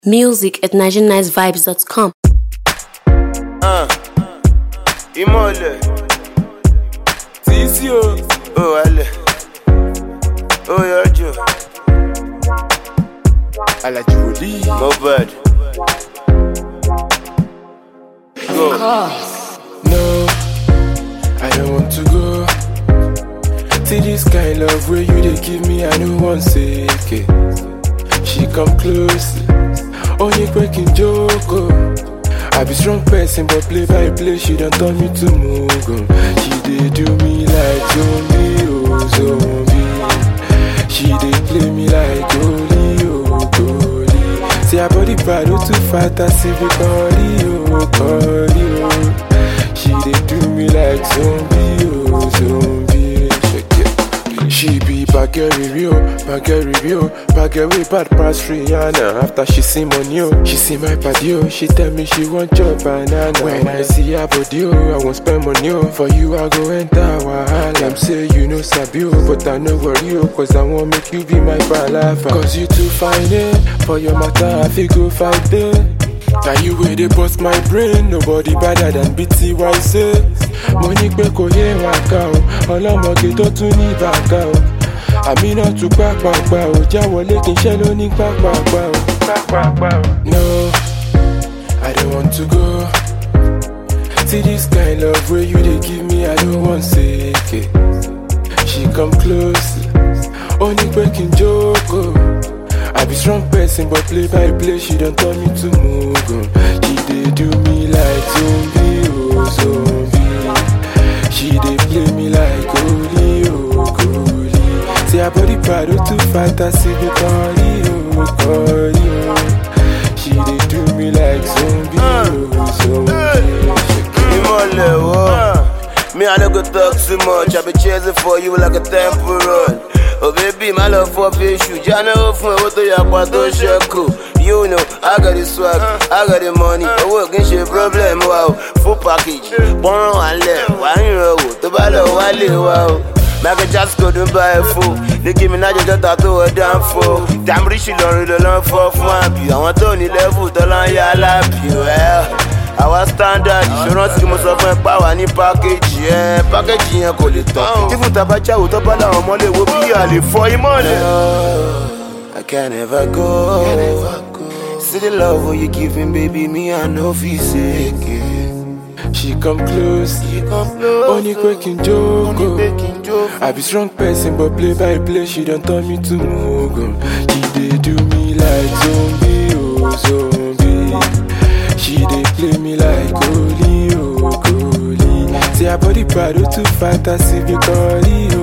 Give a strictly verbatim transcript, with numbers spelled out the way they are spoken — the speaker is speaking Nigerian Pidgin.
Music at nigerian nice vibes dot com. Uh, Imole. Tizio. Oh, Ale. Oh, Yojo. Alajuli. Mobad. Go. No, I don't want to go. See this kind of way you they give me, I don't want to say it. She come close. Only breaking joke. I be strong person, but play by play, she don't turn me to Mugo. She dey do me like zombie, oh zombie. She dey play me like goalie, oh goalie. See her body bad, oh too fat, I see me callie, oh callie, oh. She dey do me like zombie, oh zombie. She be bagger review, bagger review, bagger way bad past Rihanna. After she see money, oh, she see my body, oh, she tell me she want chop banana. When I see her body, oh, I won't spend money, oh, for you I go enter wahala. Them say you know sabi, oh, but I no worry, oh, cause I won't make you be my palava. Cause you too fine, eh, for your matter I fi go fight it. Now you way they bust my brain, nobody better than B T Y say. Money pe ko ye waka o, ọlọ́mọge tó tún ní bàkà o. Àmì náà tún pápápá o, jáwọlé kí n ṣẹ́ ló ní pápápá o. No, I don't want to go. See this kind of way you they give me, I don't want say it. She come close, only breaking joke. I be strong person, but play by play, she don't turn me to Mugo. She dey do me like zombie, oh zombie. She dey play me like goalie, oh goalie. See her body bad, oh too fat, I see me callie, oh callie, oh. She dey do me like zombie, oh zombie. Imole, oh. Me, I don't go talk too much. I be chasing for you like a temple run. Oh baby, my love for fish, you know from what to your pato shako. You know, I got the swag, I got the money. I work in shit problem, wow. Full package, borrow and let, one row, the battle, wale, wow. Make a just go to buy a fool. They give me not just a to a damn fool. Damn rich, you don't really learn for fun. I want to only level to learn your lap, you well. Our standard, insurance give us a power ni package, yeah. Package yẹn kò lè tán. Even tabacha ò tọ́pá láwọn ọmọ lè wo bí àlè fọ ìmọ̀lẹ̀. I can never go. See the love what you giving, baby, me I know fi say again. She come close, only quaking joke. I be strong person, but play by play, she don't turn me to Mugo. She dey do me like zombie, oh zombie. She dey play me like goalie, oh goalie. See her body bad, oh too fat, I see me callie, oh.